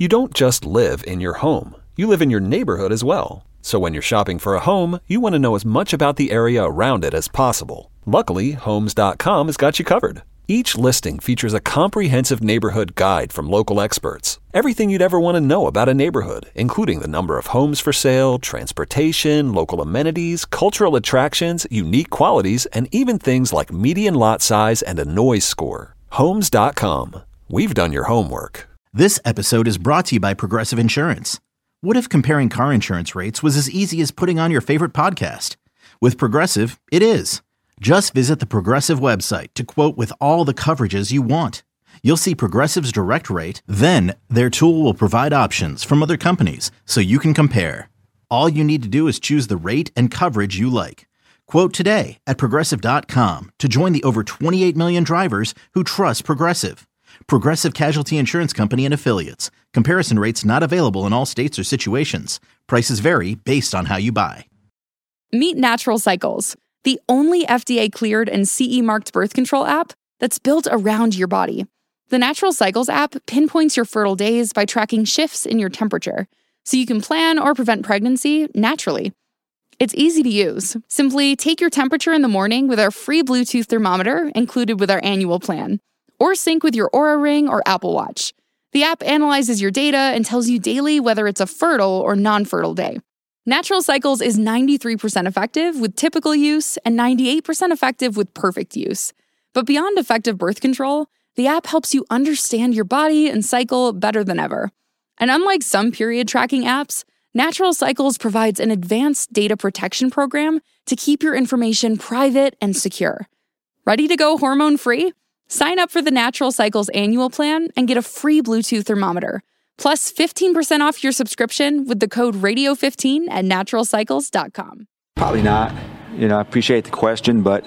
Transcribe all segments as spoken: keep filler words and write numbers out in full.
You don't just live in your home. You live in your neighborhood as well. So when you're shopping for a home, you want to know as much about the area around it as possible. Luckily, Homes dot com has got you covered. Each listing features a comprehensive neighborhood guide from local experts. Everything you'd ever want to know about a neighborhood, including the number of homes for sale, transportation, local amenities, cultural attractions, unique qualities, and even things like median lot size and a noise score. Homes dot com. We've done your homework. This episode is brought to you by Progressive Insurance. What if comparing car insurance rates was as easy as putting on your favorite podcast? With Progressive, it is. Just visit the Progressive website to quote with all the coverages you want. You'll see Progressive's direct rate, then their tool will provide options from other companies so you can compare. All you need to do is choose the rate and coverage you like. Quote today at Progressive dot com to join the over twenty-eight million drivers who trust Progressive. Progressive Casualty Insurance Company and Affiliates. Comparison rates not available in all states or situations. Prices vary based on how you buy. Meet Natural Cycles, the only F D A-cleared and C E-marked birth control app that's built around your body. The Natural Cycles app pinpoints your fertile days by tracking shifts in your temperature, so you can plan or prevent pregnancy naturally. It's easy to use. Simply take your temperature in the morning with our free Bluetooth thermometer included with our annual plan, or sync with your Oura Ring or Apple Watch. The app analyzes your data and tells you daily whether it's a fertile or non-fertile day. Natural Cycles is ninety-three percent effective with typical use and ninety-eight percent effective with perfect use. But beyond effective birth control, the app helps you understand your body and cycle better than ever. And unlike some period tracking apps, Natural Cycles provides an advanced data protection program to keep your information private and secure. Ready to go hormone-free? Sign up for the Natural Cycles annual plan and get a free Bluetooth thermometer, plus fifteen percent off your subscription with the code radio fifteen at natural cycles dot com. Probably not. You know, I appreciate the question, but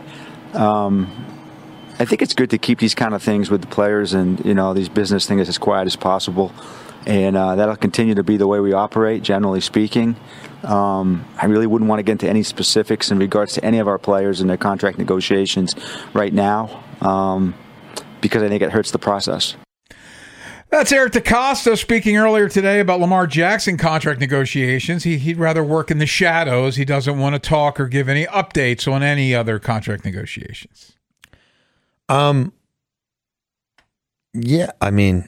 um, I think it's good to keep these kind of things with the players and, you know, these business things as quiet as possible. And uh, that'll continue to be the way we operate, generally speaking. Um, I really wouldn't want to get into any specifics in regards to any of our players and their contract negotiations right now. Um, because I think it hurts the process. That's Eric DeCosta speaking earlier today about Lamar Jackson contract negotiations. He, he'd rather work in the shadows. He doesn't want to talk or give any updates on any other contract negotiations. Um. Yeah, I mean,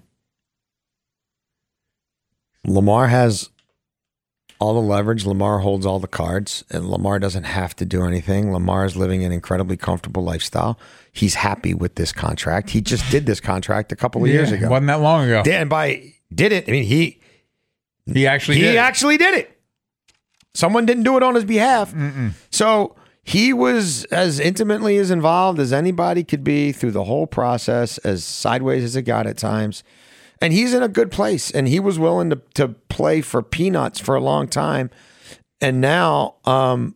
Lamar has all the leverage. Lamar holds all the cards, and Lamar doesn't have to do anything. Lamar is living an incredibly comfortable lifestyle. He's happy with this contract. He just did this contract a couple of yeah, years ago. Wasn't that long ago. Did, and by did it, I mean, he he actually he did actually did it. Someone didn't do it on his behalf. Mm-mm. So he was as intimately as involved as anybody could be through the whole process, as sideways as it got at times. And he's in a good place, and he was willing to, to play for peanuts for a long time. And now um,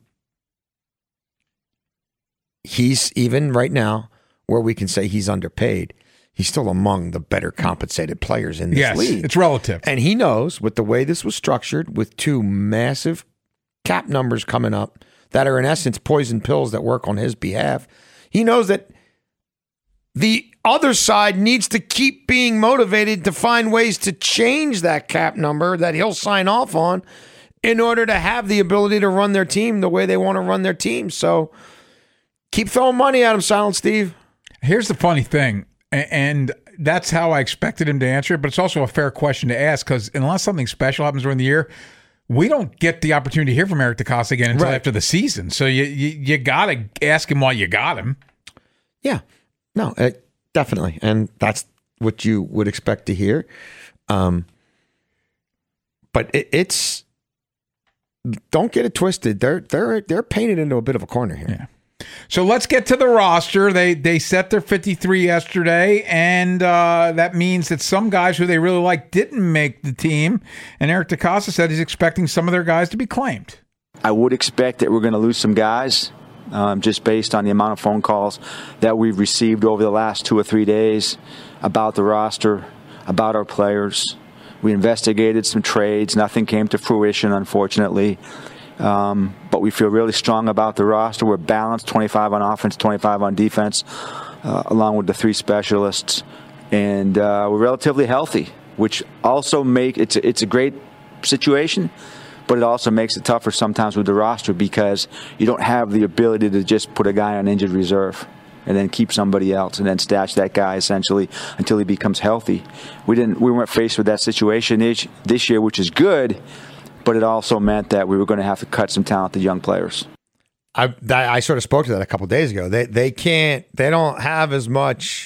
he's even right now where we can say he's underpaid. He's still among the better compensated players in this yes, league. It's relative. And he knows with the way this was structured, with two massive cap numbers coming up that are in essence poison pills that work on his behalf, he knows that the other side needs to keep being motivated to find ways to change that cap number that he'll sign off on in order to have the ability to run their team the way they want to run their team. So keep throwing money at him, Silent Steve. Here's the funny thing, and that's how I expected him to answer it, but it's also a fair question to ask because unless something special happens during the year, we don't get the opportunity to hear from Eric DeCosta again until right. after the season. So you you, you got to ask him while you got him. Yeah. No, it, definitely. And that's what you would expect to hear. Um, but it, it's, don't get it twisted. They're, they're, they're painted into a bit of a corner here. Yeah. So let's get to the roster. They they set their fifty-three yesterday, and uh, that means that some guys who they really like didn't make the team. And Eric DeCosta said he's expecting some of their guys to be claimed. I would expect that we're going to lose some guys um, just based on the amount of phone calls that we've received over the last two or three days about the roster, about our players. We investigated some trades. Nothing came to fruition, unfortunately. Um, but we feel really strong about the roster. We're balanced, twenty-five on offense, twenty-five on defense, uh, along with the three specialists. And uh, we're relatively healthy. which also make it's a, it's a great situation, but it also makes it tougher sometimes with the roster because you don't have the ability to just put a guy on injured reserve and then keep somebody else and then stash that guy essentially until he becomes healthy. We didn't we weren't faced with that situation this, this year, which is good, but it also meant that we were going to have to cut some talented young players. I I sort of spoke to that a couple of days ago. They they can't they don't have as much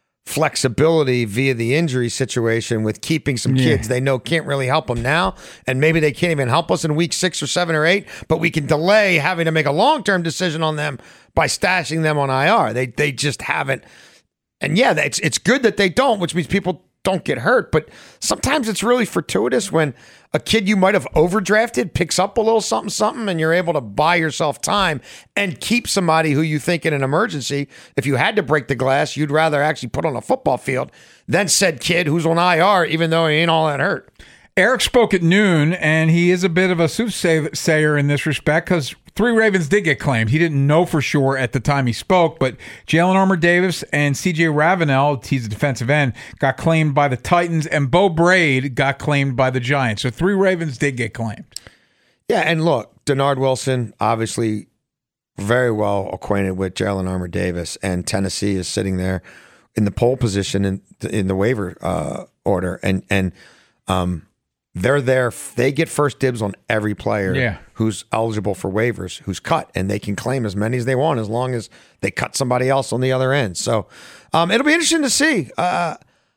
flexibility via the injury situation with keeping some kids yeah. they know can't really help them now, and maybe they can't even help us in week six or seven or eight, but we can delay having to make a long-term decision on them by stashing them on I R. They they just haven't. And yeah, it's it's good that they don't, which means people don't get hurt, but sometimes it's really fortuitous when a kid you might have overdrafted picks up a little something something and you're able to buy yourself time and keep somebody who you think in an emergency, if you had to break the glass, you'd rather actually put on a football field than said kid who's on I R even though he ain't all that hurt. Eric spoke at noon, and he is a bit of a soothsayer in this respect because three Ravens did get claimed. He didn't know for sure at the time he spoke, but Jalen Armour-Davis and C J Ravenel, he's a defensive end, got claimed by the Titans, and Bo Braid got claimed by the Giants. So three Ravens did get claimed. Yeah, and look, Denard Wilson, obviously very well acquainted with Jalen Armour-Davis, and Tennessee is sitting there in the pole position in, in the waiver uh, order, and and um. They're there. They get first dibs on every player yeah. who's eligible for waivers, who's cut, and they can claim as many as they want as long as they cut somebody else on the other end. So um, it'll be interesting to see. Uh,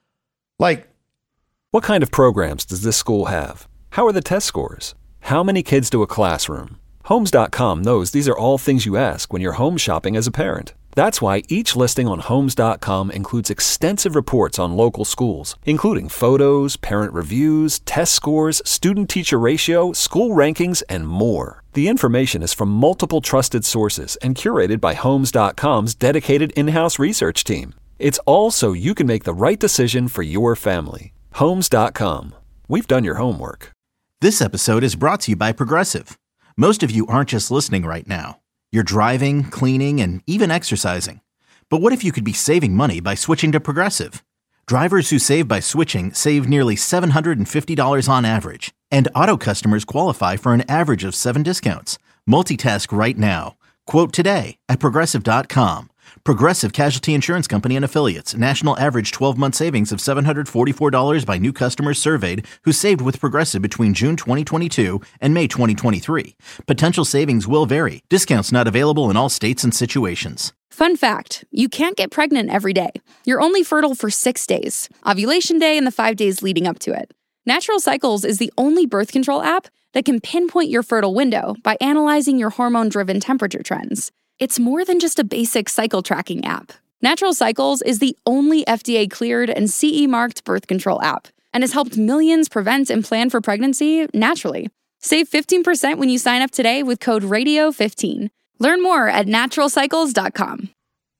like, what kind of programs does this school have? How are the test scores? How many kids do a classroom? Homes dot com knows these are all things you ask when you're home shopping as a parent. That's why each listing on Homes dot com includes extensive reports on local schools, including photos, parent reviews, test scores, student-teacher ratio, school rankings, and more. The information is from multiple trusted sources and curated by Homes dot com's dedicated in-house research team. It's all so you can make the right decision for your family. Homes dot com. We've done your homework. This episode is brought to you by Progressive. Most of you aren't just listening right now. You're driving, cleaning, and even exercising. But what if you could be saving money by switching to Progressive? Drivers who save by switching save nearly seven hundred fifty dollars on average. And auto customers qualify for an average of seven discounts. Multitask right now. Quote today at Progressive dot com. Progressive Casualty Insurance Company and Affiliates. National average twelve-month savings of seven hundred forty-four dollars by new customers surveyed who saved with Progressive between June twenty twenty-two and May twenty twenty-three. Potential savings will vary. Discounts not available in all states and situations. Fun fact, you can't get pregnant every day. You're only fertile for six days. Ovulation day and the five days leading up to it. Natural Cycles is the only birth control app that can pinpoint your fertile window by analyzing your hormone-driven temperature trends. It's more than just a basic cycle tracking app. Natural Cycles is the only F D A-cleared and C E-marked birth control app and has helped millions prevent and plan for pregnancy naturally. Save fifteen percent when you sign up today with code radio fifteen. Learn more at natural cycles dot com.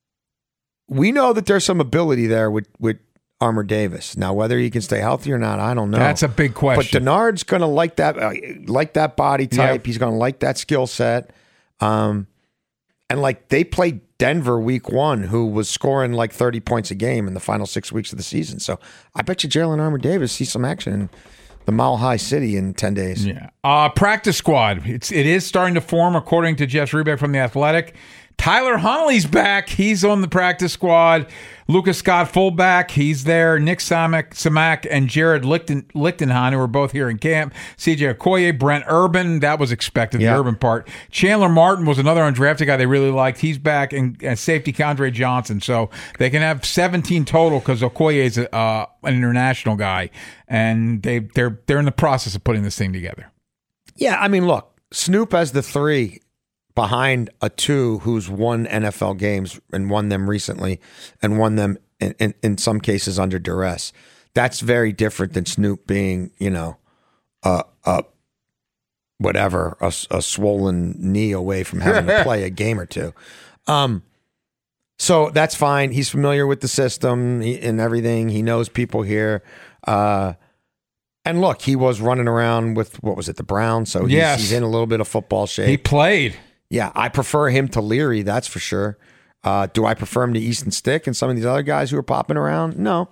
We know that there's some ability there with, with Armour-Davis. Now, whether he can stay healthy or not, I don't know. That's a big question. But Denard's going to like that, uh, like that body type. Yep. He's going to like that skill set. Um, And, like, they played Denver week one, who was scoring, like, thirty points a game in the final six weeks of the season. So I bet you Jalen Armour-Davis sees some action in the Mile High City in ten days. Yeah. Uh, practice squad. It's, it is starting to form, according to Jeff Zrebiec from The Athletic. Tyler Huntley's back. He's on the practice squad. Lucas Scott, fullback. He's there. Nick Samak, Samak and Jared Lichten, Lichtenheim, who are both here in camp. C J Okoye, Brent Urban. That was expected, yeah. the Urban part. Chandler Martin was another undrafted guy they really liked. He's back. And, and safety Condre Johnson. So they can have seventeen total because Okoye is a, uh, an international guy. And they, they're, they're in the process of putting this thing together. Yeah, I mean, look, Snoop has the three behind a two who's won N F L games and won them recently and won them in, in, in some cases under duress. That's very different than Snoop being, you know, a, a whatever, a, a swollen knee away from having to play a game or two. Um, so that's fine. He's familiar with the system and everything. He knows people here. Uh, and look, he was running around with, what was it, the Browns? So he's, yes. he's in a little bit of football shape. He played. Yeah, I prefer him to Leary, that's for sure. Uh, do I prefer him to Easton Stick and some of these other guys who are popping around? No.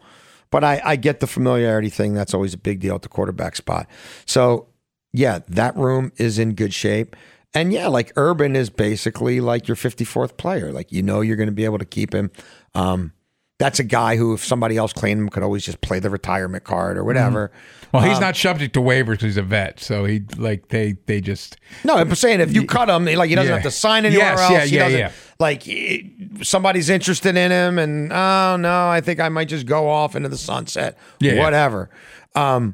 But I, I get the familiarity thing. That's always a big deal at the quarterback spot. So, yeah, that room is in good shape. And, yeah, like Urban is basically like your fifty-fourth player. Like, you know you're going to be able to keep him. Um, that's a guy who, if somebody else claimed him, could always just play the retirement card or whatever. Mm-hmm. Well, he's um, not subject to waivers because he's a vet. So, he like they they just... No, I'm saying if you cut him, like he doesn't yeah. have to sign anywhere yes, else. Yeah, he yeah, doesn't, yeah. Like, it, somebody's interested in him and, oh, no, I think I might just go off into the sunset. Yeah, whatever. Yeah. Um,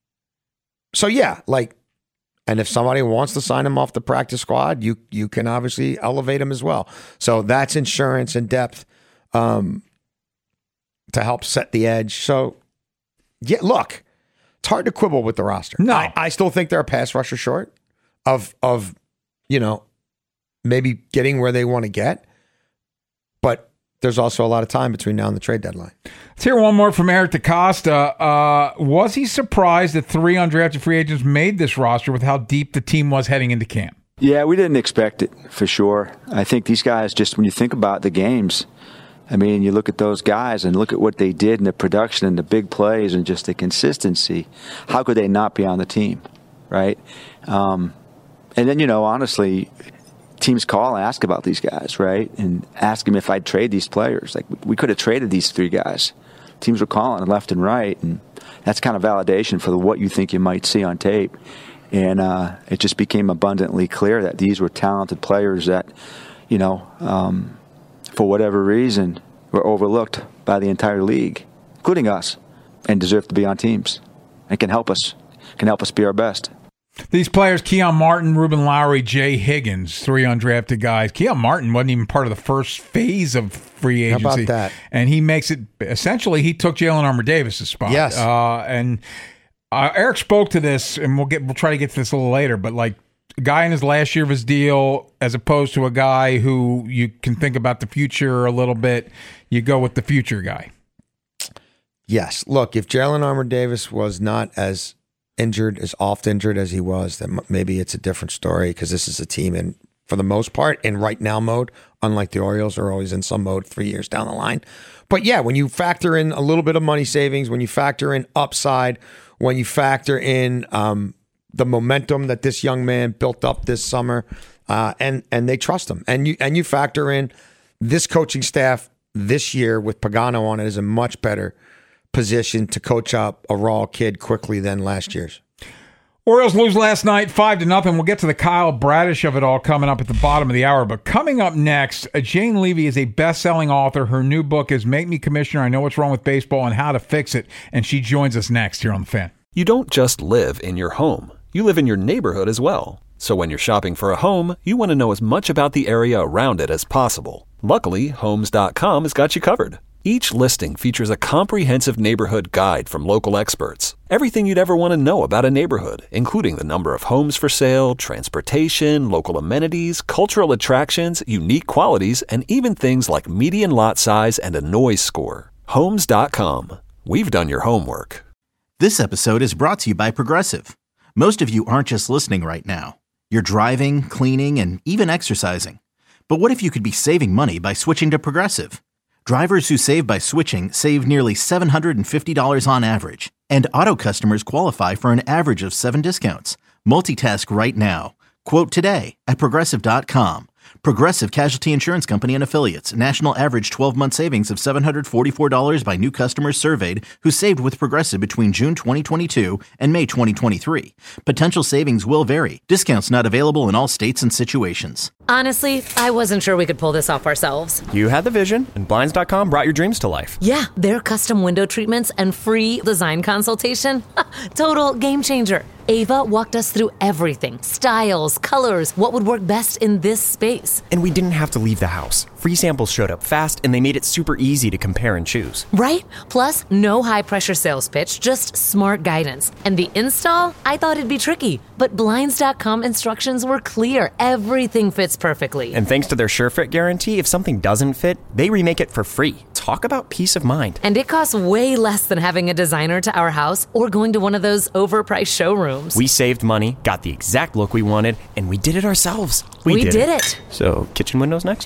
so, yeah, like, and if somebody wants to sign him off the practice squad, you you can obviously elevate him as well. So that's insurance and depth um, to help set the edge. So, yeah, look, it's hard to quibble with the roster. No. I, I still think they're a pass rusher short of, of you know, maybe getting where they want to get. But there's also a lot of time between now and the trade deadline. Let's hear one more from Eric DeCosta. Uh, was he surprised that three undrafted free agents made this roster with how deep the team was heading into camp? Yeah, we didn't expect it, for sure. I think these guys, just when you think about the games, I mean, you look at those guys and look at what they did in the production and the big plays and just the consistency. How could they not be on the team, right? Um, and then, you know, honestly, teams call and ask about these guys, right? And ask them if I'd trade these players. Like, we could have traded these three guys. Teams were calling left and right, and that's kind of validation for the, what you think you might see on tape. And uh, it just became abundantly clear that these were talented players that, you know, um, for whatever reason, were overlooked by the entire league, including us, and deserve to be on teams. And can help us, can help us be our best. These players, Keon Martin, Ruben Lowry, Jay Higgins, three undrafted guys. Keon Martin wasn't even part of the first phase of free agency. How about that? And he makes it, essentially, he took Jalen Armour-Davis' spot. Yes. Uh, and uh, Eric spoke to this, and we'll get we'll try to get to this a little later, but like, a guy in his last year of his deal, as opposed to a guy who you can think about the future a little bit, you go with the future guy. Yes. Look, if Jalen Armour-Davis was not as injured, as oft injured as he was, then maybe it's a different story, because this is a team in, for the most part, in right now mode, unlike the Orioles are always in some mode three years down the line. But yeah, when you factor in a little bit of money savings, when you factor in upside, when you factor in um, the momentum that this young man built up this summer, uh, and and they trust him, and you and you factor in this coaching staff this year with Pagano on it is a much better position to coach up a raw kid quickly than last year's. Orioles lose last night, five to nothing. We'll get to the Kyle Bradish of it all coming up at the bottom of the hour. But coming up next, Jane Levy is a best-selling author. Her new book is Make Me Commissioner, I Know What's Wrong with Baseball and How to Fix It. And she joins us next here on The Fan. You don't just live in your home. You live in your neighborhood as well. So when you're shopping for a home, you want to know as much about the area around it as possible. Luckily, Homes dot com has got you covered. Each listing features a comprehensive neighborhood guide from local experts. Everything you'd ever want to know about a neighborhood, including the number of homes for sale, transportation, local amenities, cultural attractions, unique qualities, and even things like median lot size and a noise score. Homes dot com. We've done your homework. This episode is brought to you by Progressive. Most of you aren't just listening right now. You're driving, cleaning, and even exercising. But what if you could be saving money by switching to Progressive? Drivers who save by switching save nearly seven hundred fifty dollars on average. And auto customers qualify for an average of seven discounts. Multitask right now. Quote today at Progressive dot com. Progressive Casualty Insurance Company and Affiliates. National average twelve-month savings of seven hundred forty-four dollars by new customers surveyed who saved with Progressive between June twenty twenty-two and May twenty twenty-three. Potential savings will vary. Discounts not available in all states and situations. Honestly, I wasn't sure we could pull this off ourselves. You had the vision, and Blinds dot com brought your dreams to life. Yeah, their custom window treatments and free design consultation. Total game changer. Ava walked us through everything. Styles, colors, what would work best in this space. And we didn't have to leave the house. Free samples showed up fast, and they made it super easy to compare and choose. Right? Plus, no high-pressure sales pitch, just smart guidance. And the install? I thought it'd be tricky. But Blinds dot com instructions were clear. Everything fits perfectly. And thanks to their SureFit guarantee, if something doesn't fit, they remake it for free. Talk about peace of mind. And it costs way less than having a designer to our house or going to one of those overpriced showrooms. We saved money, got the exact look we wanted, and we did it ourselves. We, we did, did it. it. So, kitchen windows next?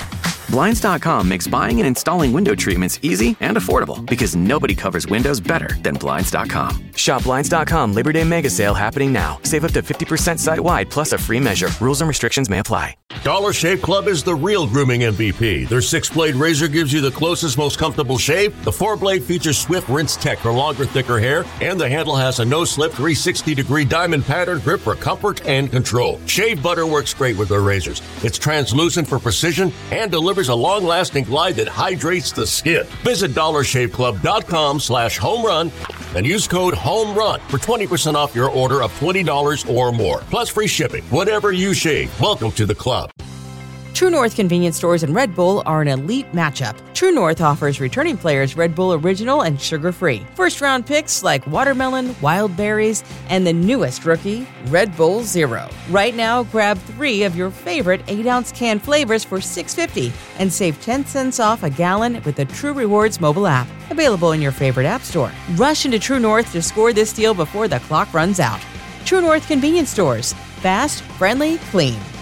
Blinds dot com makes buying and installing window treatments easy and affordable because nobody covers windows better than Blinds dot com. Shop Blinds dot com Labor Day Mega Sale happening now. Save up to fifty percent site-wide plus a free measure. Rules and restrictions may apply. Dollar Shave Club is the real grooming M V P. Their six-blade razor gives you the closest, most comfortable shave. The four-blade features Swift Rinse Tech for longer, thicker hair. And the handle has a no-slip three hundred sixty degree diamond pattern grip for comfort and control. Shave butter works great with their razors. It's translucent for precision and delivers a long-lasting glide that hydrates the skin. Visit dollar shave club dot com slash home run and use code HOMERUN for twenty percent off your order of twenty dollars or more. Plus free shipping. Whatever you shave, welcome to the club. True North convenience stores and Red Bull are an elite matchup. True North offers returning players Red Bull Original and sugar-free. First-round picks like watermelon, wild berries, and the newest rookie, Red Bull Zero. Right now, grab three of your favorite eight ounce can flavors for six dollars and fifty cents and save ten cents off a gallon with the True Rewards mobile app. Available in your favorite app store. Rush into True North to score this deal before the clock runs out. True North convenience stores. Fast, friendly, clean.